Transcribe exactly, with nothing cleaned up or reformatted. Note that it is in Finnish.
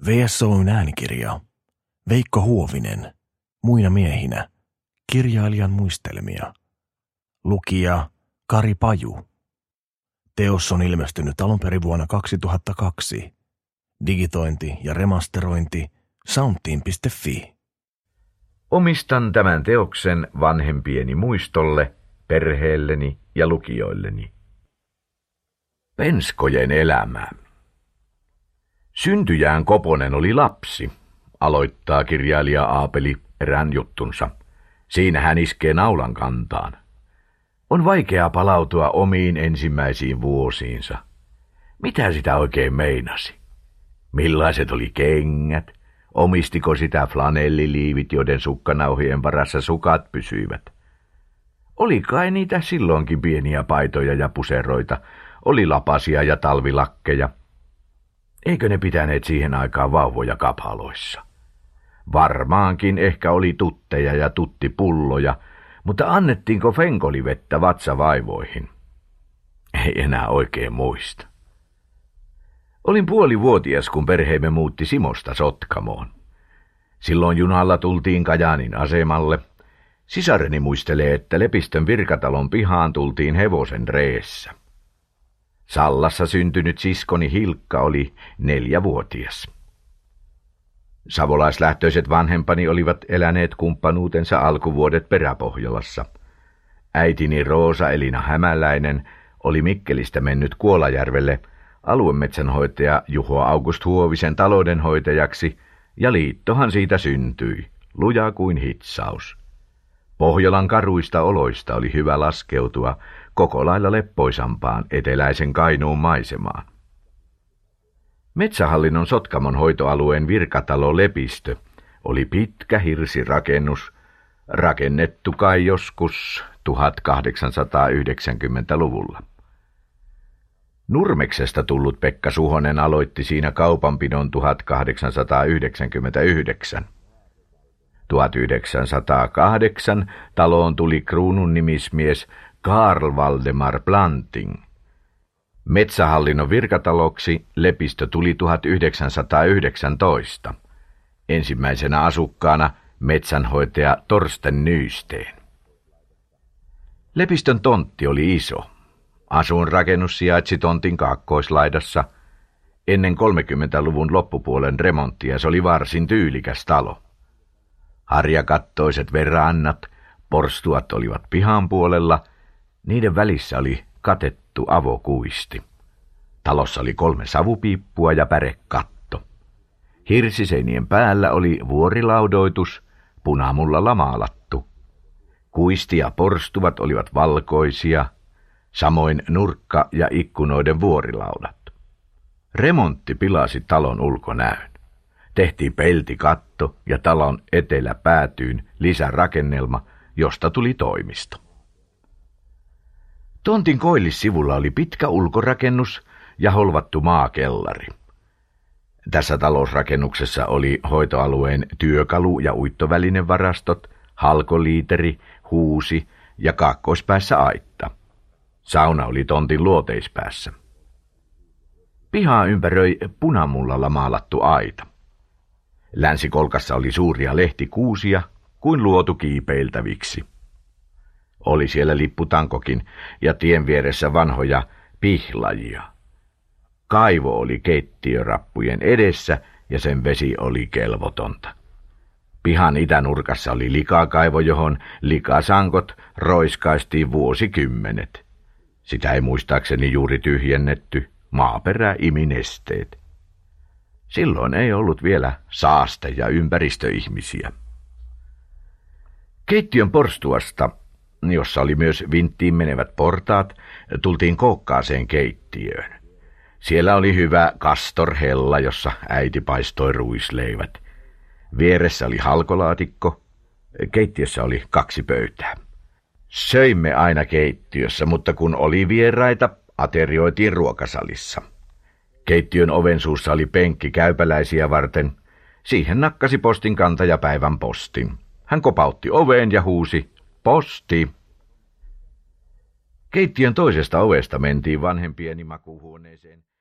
V S O:n äänikirja. Veikko Huovinen. Muina miehinä. Kirjailijan muistelmia. Lukija Kari Paju. Teos on ilmestynyt alun perin vuonna kaksituhattakaksi. Digitointi ja remasterointi soundteam piste fi. Omistan tämän teoksen vanhempieni muistolle, perheelleni ja lukijoilleni. Penskojen elämä. Syntyjään Koponen oli lapsi, aloittaa kirjailija Aapeli erään juttunsa. Siinä hän iskee naulan kantaan. On vaikeaa palautua omiin ensimmäisiin vuosiinsa. Mitä sitä oikein meinasi? Millaiset oli kengät? Omistiko sitä flanelliliivit, joiden sukkanauhien varassa sukat pysyivät? Oli kai niitä silloinkin pieniä paitoja ja puseroita, oli lapasia ja talvilakkeja. Eikö ne pitäneet siihen aikaan vauvoja kapaloissa? Varmaankin ehkä oli tutteja ja tuttipulloja, mutta annettiinko fenkolivettä vatsavaivoihin? Ei enää oikein muista. Olin puolivuotias, kun perheemme muutti Simosta Sotkamoon. Silloin junalla tultiin Kajaanin asemalle. Sisareni muistelee, että Lepistön Virkatalon pihaan tultiin hevosen reessä. Sallassa syntynyt siskoni Hilkka oli neljävuotias. Savolaislähtöiset vanhempani olivat eläneet kumppanuutensa alkuvuodet Peräpohjolassa. Äitini Roosa Elina Hämäläinen oli Mikkelistä mennyt Kuolajärvelle aluemetsänhoitaja Juho August Huovisen taloudenhoitajaksi, ja liittohan siitä syntyi, luja kuin hitsaus. Pohjolan karuista oloista oli hyvä laskeutua koko lailla leppoisampaan eteläisen Kainuun maisemaan. Metsähallinnon Sotkamon hoitoalueen virkatalo Lepistö oli pitkä hirsirakennus, rakennettu kai joskus tuhatkahdeksansataayhdeksänkymmentäluvulla. Nurmeksesta tullut Pekka Suhonen aloitti siinä kaupanpidon tuhatkahdeksansataayhdeksänkymmentäyhdeksän. tuhatyhdeksänsataakahdeksan taloon tuli kruunun nimismies Karl Valdemar Planting. Metsähallinnon virkataloksi Lepistö tuli tuhatyhdeksänsataayhdeksäntoista. Ensimmäisenä asukkaana metsänhoitaja Torsten Nysteen. Lepistön tontti oli iso. Asuinrakennus sijaitsi tontin kaakkoislaidassa. Ennen kolmekymmentäluvun loppupuolen remonttia se oli varsin tyylikäs talo. Harjakattoiset verannat, porstuat olivat pihan puolella, niiden välissä oli katettu avokuisti. Talossa oli kolme savupiippua ja pärekatto. Hirsiseinien päällä oli vuorilaudoitus, punamullalla maalattu. Kuisti ja porstuvat olivat valkoisia, samoin nurkka- ja ikkunoiden vuorilaudat. Remontti pilasi talon ulkonäön. Tehtiin peltikatto ja talon eteläpäätyyn lisärakennelma, josta tuli toimisto. Tontin koillissivulla oli pitkä ulkorakennus ja holvattu maakellari. Tässä talousrakennuksessa oli hoitoalueen työkalu- ja uittovälinevarastot, halkoliiteri, huusi ja kaakkoispäässä aitta. Sauna oli tontin luoteispäässä. Pihaa ympäröi punamullalla maalattu aita. Länsikolkassa oli suuria lehtikuusia kuin luotu kiipeiltäviksi. Oli siellä lipputankokin ja tien vieressä vanhoja pihlajia. Kaivo oli keittiörappujen edessä ja sen vesi oli kelvotonta. Pihan itänurkassa oli likakaivo, johon likasankot roiskaistiin vuosikymmenet. Sitä ei muistaakseni juuri tyhjennetty, maaperä imi nesteet. Silloin ei ollut vielä saaste- ja ympäristöihmisiä. Keittiön porstuasta, jossa oli myös vinttiin menevät portaat, tultiin kookkaaseen keittiöön. Siellä oli hyvä kastorhella, jossa äiti paistoi ruisleivät. Vieressä oli halkolaatikko, keittiössä oli kaksi pöytää. Söimme aina keittiössä, mutta kun oli vieraita, aterioitiin ruokasalissa. Keittiön oven suussa oli penkki käypäläisiä varten. Siihen nakkasi postin kantaja päivän postin. Hän kopautti oveen ja huusi, posti. Keittiön toisesta ovesta mentiin vanhempieni makuuhuoneeseen.